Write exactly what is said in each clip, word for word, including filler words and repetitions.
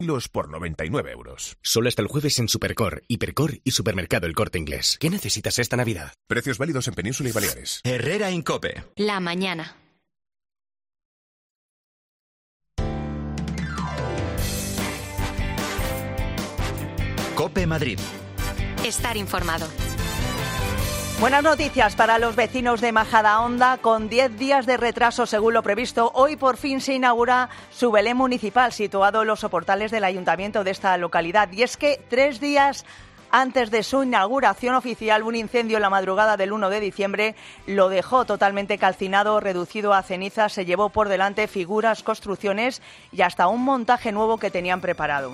Los por noventa y nueve euros. Solo hasta el jueves en Supercor, Hipercor y Supermercado El Corte Inglés. ¿Qué necesitas esta Navidad? Precios válidos en Península y Baleares. Herrera Incope. La mañana. Cope Madrid. Estar informado. Buenas noticias para los vecinos de Majadahonda. Con diez días de retraso según lo previsto, hoy por fin se inaugura su Belén municipal, situado en los soportales del ayuntamiento de esta localidad. Y es que tres días antes de su inauguración oficial, un incendio en la madrugada del uno de diciembre lo dejó totalmente calcinado, reducido a cenizas. Se llevó por delante figuras, construcciones y hasta un montaje nuevo que tenían preparado.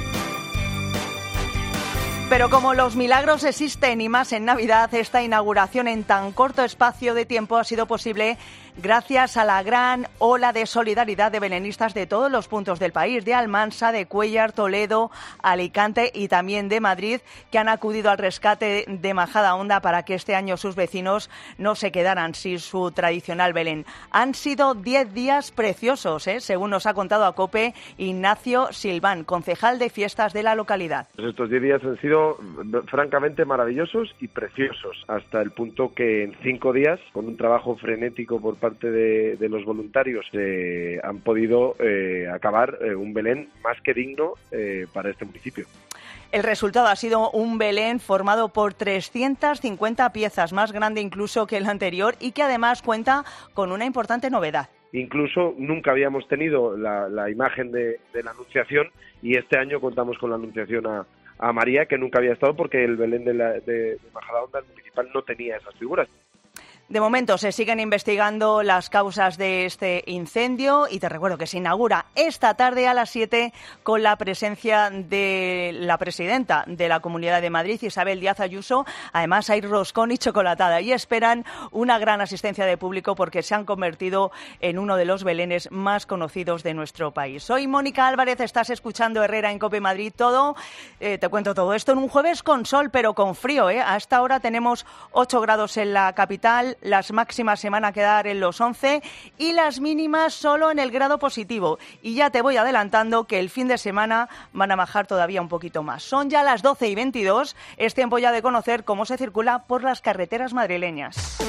Pero como los milagros existen y más en Navidad, esta inauguración en tan corto espacio de tiempo ha sido posible gracias a la gran ola de solidaridad de belenistas de todos los puntos del país, de Almansa, de Cuéllar, Toledo, Alicante y también de Madrid, que han acudido al rescate de Majadahonda para que este año sus vecinos no se quedaran sin su tradicional Belén. Han sido diez días preciosos, ¿eh? Según nos ha contado a COPE Ignacio Silván, concejal de fiestas de la localidad. Pues estos diez días han sido francamente maravillosos y preciosos, hasta el punto que en cinco días, con un trabajo frenético por parte de, de los voluntarios, eh, han podido eh, acabar eh, un Belén más que digno eh, para este municipio. El resultado ha sido un Belén formado por trescientas cincuenta piezas, más grande incluso que el anterior, y que además cuenta con una importante novedad. Incluso nunca habíamos tenido la, la imagen de, de la Anunciación, y este año contamos con la Anunciación a a María, que nunca había estado porque el Belén de, la, de, de Majadahonda, el municipal, no tenía esas figuras. De momento se siguen investigando las causas de este incendio y te recuerdo que se inaugura esta tarde a las siete con la presencia de la presidenta de la Comunidad de Madrid, Isabel Díaz Ayuso. Además hay roscón y chocolatada y esperan una gran asistencia de público porque se han convertido en uno de los belenes más conocidos de nuestro país. Soy Mónica Álvarez, estás escuchando Herrera en Cope Madrid. Todo, eh, te cuento todo esto en un jueves con sol pero con frío, ¿eh? A esta hora tenemos ocho grados en la capital. Las máximas se van a quedar en los once y las mínimas solo en el grado positivo. Y ya te voy adelantando que el fin de semana van a bajar todavía un poquito más. Son ya las doce y veintidós. Es tiempo ya de conocer cómo se circula por las carreteras madrileñas.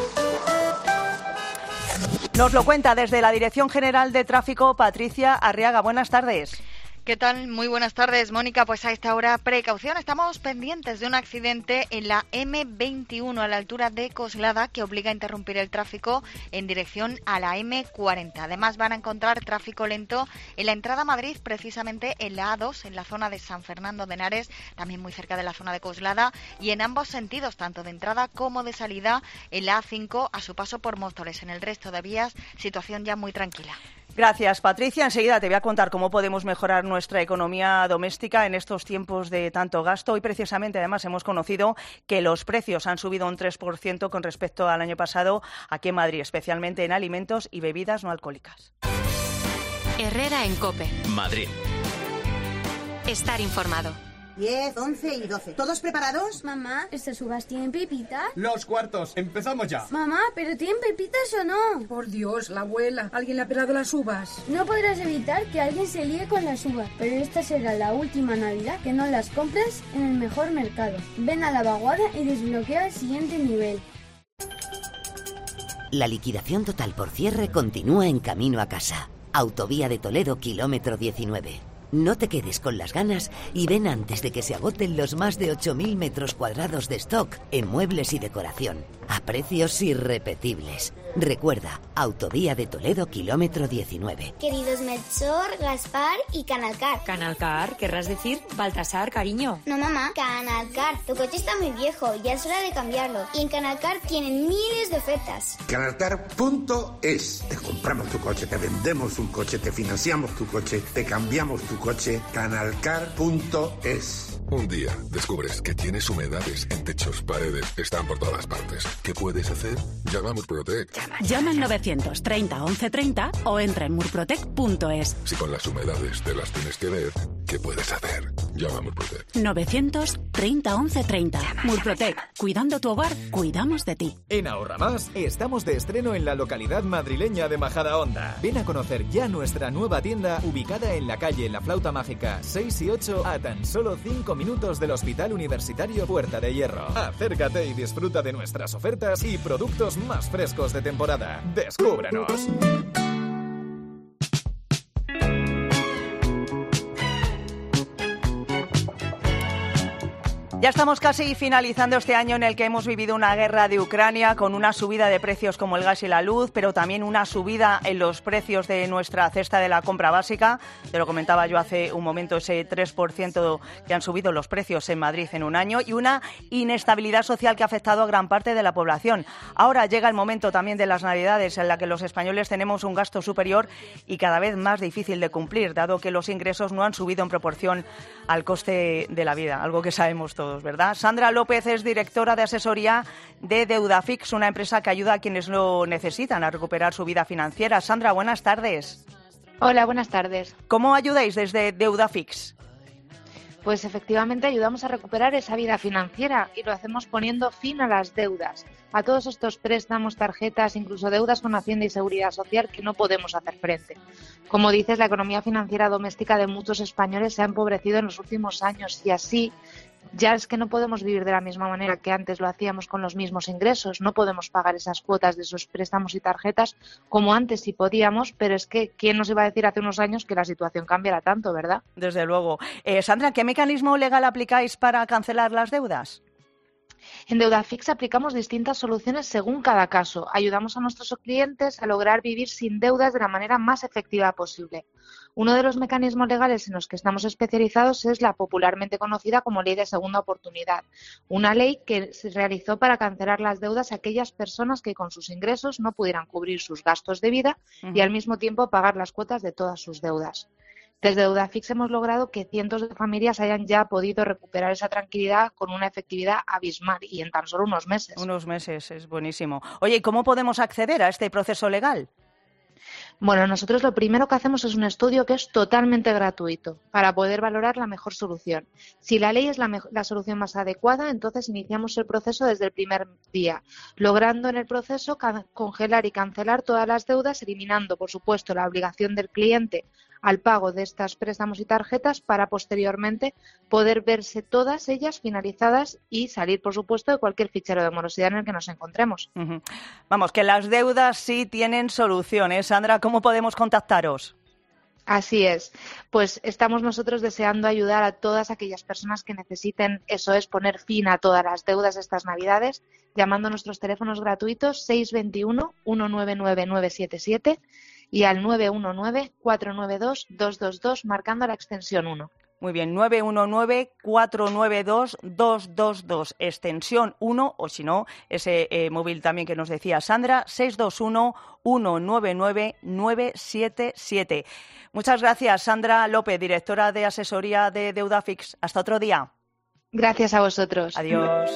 Nos lo cuenta desde la Dirección General de Tráfico, Patricia Arriaga. Buenas tardes. ¿Qué tal? Muy buenas tardes, Mónica. Pues a esta hora, precaución, estamos pendientes de un accidente en la eme veintiuno a la altura de Coslada que obliga a interrumpir el tráfico en dirección a la eme cuarenta. Además van a encontrar tráfico lento en la entrada a Madrid, precisamente en la a dos, en la zona de San Fernando de Henares, también muy cerca de la zona de Coslada, y en ambos sentidos, tanto de entrada como de salida, en la a cinco a su paso por Móstoles. En el resto de vías, situación ya muy tranquila. Gracias, Patricia. Enseguida te voy a contar cómo podemos mejorar nuestra economía doméstica en estos tiempos de tanto gasto. Hoy, precisamente, además, hemos conocido que los precios han subido un tres por ciento con respecto al año pasado aquí en Madrid, especialmente en alimentos y bebidas no alcohólicas. Herrera en COPE. Madrid. Estar informado. diez, once y doce. ¿Todos preparados? Mamá, ¿estas uvas tienen pepitas? Los cuartos. Empezamos ya. Mamá, ¿pero tienen pepitas o no? Por Dios, la abuela. ¿Alguien le ha pelado las uvas? No podrás evitar que alguien se líe con las uvas, pero esta será la última Navidad que no las compres en el mejor mercado. Ven a la vaguada y desbloquea el siguiente nivel. La liquidación total por cierre continúa en camino a casa. Autovía de Toledo, kilómetro diecinueve. No te quedes con las ganas y ven antes de que se agoten los más de ocho mil metros cuadrados de stock en muebles y decoración, a precios irrepetibles. Recuerda, Autovía de Toledo, kilómetro diecinueve. Queridos Melchor, Gaspar y Canalcar. Canalcar, querrás decir Baltasar, cariño. No, mamá, Canalcar. Tu coche está muy viejo, ya es hora de cambiarlo. Y en Canalcar tienen miles de ofertas. Canalcar punto es. Te compramos tu coche, te vendemos un coche, te financiamos tu coche, te cambiamos tu coche. Canalcar punto es. Un día descubres que tienes humedades en techos, paredes, están por todas partes. ¿Qué puedes hacer? Llama a Murprotec. Llama, Llama al novecientos treinta once treinta o entra en murprotec punto es. Si con las humedades te las tienes que ver, ¿qué puedes hacer? Llama a Murprotec. novecientos treinta once treinta. Murprotec. Cuidando tu hogar, cuidamos de ti. En Ahorra Más estamos de estreno en la localidad madrileña de Majadahonda. Ven a conocer ya nuestra nueva tienda ubicada en la calle La Flauta Mágica seis y ocho a tan solo cinco minutos del Hospital Universitario Puerta de Hierro. Acércate y disfruta de nuestras ofertas y productos más frescos de temporada. ¡Descúbranos! Ya estamos casi finalizando este año en el que hemos vivido una guerra de Ucrania con una subida de precios como el gas y la luz, pero también una subida en los precios de nuestra cesta de la compra básica. Te lo comentaba yo hace un momento, ese tres por ciento que han subido los precios en Madrid en un año, y una inestabilidad social que ha afectado a gran parte de la población. Ahora llega el momento también de las Navidades, en la que los españoles tenemos un gasto superior y cada vez más difícil de cumplir, dado que los ingresos no han subido en proporción al coste de la vida, algo que sabemos todos, ¿verdad? Sandra López es directora de asesoría de Deudafix, una empresa que ayuda a quienes lo necesitan a recuperar su vida financiera. Sandra, buenas tardes. Hola, buenas tardes. ¿Cómo ayudáis desde Deudafix? Pues efectivamente ayudamos a recuperar esa vida financiera y lo hacemos poniendo fin a las deudas, a todos estos préstamos, tarjetas, incluso deudas con Hacienda y Seguridad Social que no podemos hacer frente. Como dices, la economía financiera doméstica de muchos españoles se ha empobrecido en los últimos años y así ya es que no podemos vivir de la misma manera que antes lo hacíamos con los mismos ingresos. No podemos pagar esas cuotas de esos préstamos y tarjetas como antes sí podíamos, pero es que ¿quién nos iba a decir hace unos años que la situación cambiará tanto, verdad? Desde luego. Eh, Sandra, ¿qué mecanismo legal aplicáis para cancelar las deudas? En Deudafix aplicamos distintas soluciones según cada caso. Ayudamos a nuestros clientes a lograr vivir sin deudas de la manera más efectiva posible. Uno de los mecanismos legales en los que estamos especializados es la popularmente conocida como Ley de Segunda Oportunidad, una ley que se realizó para cancelar las deudas a aquellas personas que con sus ingresos no pudieran cubrir sus gastos de vida uh-huh. y al mismo tiempo pagar las cuotas de todas sus deudas. Desde Deudafix hemos logrado que cientos de familias hayan ya podido recuperar esa tranquilidad con una efectividad abismal y en tan solo unos meses. Unos meses, es buenísimo. Oye, ¿y cómo podemos acceder a este proceso legal? Bueno, nosotros lo primero que hacemos es un estudio que es totalmente gratuito para poder valorar la mejor solución. Si la ley es la, mejor, la solución más adecuada, entonces iniciamos el proceso desde el primer día, logrando en el proceso can- congelar y cancelar todas las deudas, eliminando, por supuesto, la obligación del cliente al pago de estos préstamos y tarjetas para posteriormente poder verse todas ellas finalizadas y salir, por supuesto, de cualquier fichero de morosidad en el que nos encontremos. Uh-huh. Vamos, que las deudas sí tienen solución, ¿eh, Sandra? ¿Cómo podemos contactaros? Así es. Pues estamos nosotros deseando ayudar a todas aquellas personas que necesiten, eso es, poner fin a todas las deudas estas Navidades, llamando a nuestros teléfonos gratuitos seis dos uno, uno nueve nueve, nueve siete siete y al nueve uno nueve, cuatro nueve dos, dos dos dos, marcando la extensión uno. Muy bien, nueve uno nueve, cuatro nueve dos, dos dos dos, extensión uno, o si no, ese eh, móvil también que nos decía Sandra, seis dos uno, uno nueve nueve, nueve siete siete. Muchas gracias, Sandra López, directora de asesoría de Deudafix. Hasta otro día. Gracias a vosotros. Adiós.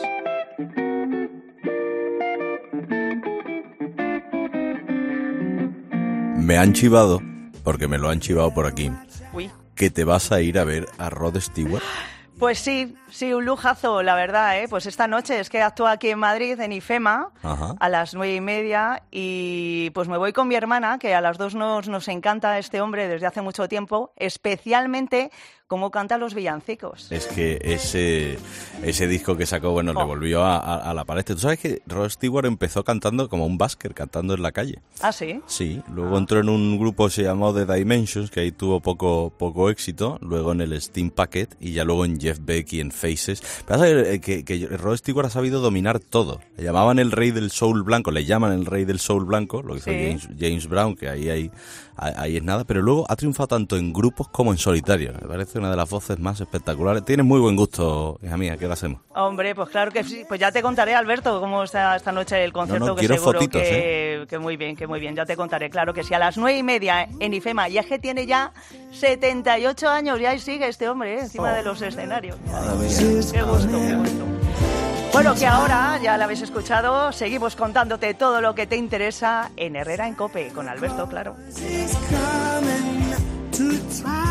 Me han chivado, porque me lo han chivado por aquí, Uy. que te vas a ir a ver a Rod Stewart. Pues sí, sí, un lujazo, la verdad, ¿eh? Pues esta noche es que actúa aquí en Madrid, en IFEMA, Ajá. a las nueve y media, y pues me voy con mi hermana, que a las dos nos, nos encanta este hombre desde hace mucho tiempo, especialmente cómo canta los villancicos. Es que ese, ese disco que sacó, bueno, oh. le volvió a, a, a la palestra. ¿Tú sabes que Rod Stewart empezó cantando como un busker, cantando en la calle? ¿Ah, sí? Sí, luego ah. entró en un grupo que se llamó The Dimensions, que ahí tuvo poco, poco éxito, luego en el Steam Packet y ya luego en Jeff Beck y en Faces. Pero que, que, que Rod Stewart ha sabido dominar todo. Le llamaban el rey del soul blanco, le llaman el rey del soul blanco, lo que hizo sí. James, James Brown, que ahí, ahí, ahí es nada, pero luego ha triunfado tanto en grupos como en solitario. Me parece una de las voces más espectaculares. Tienes muy buen gusto, hija mía, ¿qué le hacemos? Hombre, pues claro que sí. Pues ya te contaré, Alberto, cómo está esta noche el concierto, no, no, que quiero seguro fotitos, que, ¿eh? que muy bien, que muy bien. Ya te contaré, claro que sí. A las nueve y media en IFEMA. Y es que tiene ya setenta y ocho años y ahí sigue este hombre, ¿eh? Encima oh. de los escenarios. Madre mía. Qué gusto, qué gusto. Bueno, que ahora, ya lo habéis escuchado, seguimos contándote todo lo que te interesa en Herrera en COPE, con Alberto, claro. She's coming to try.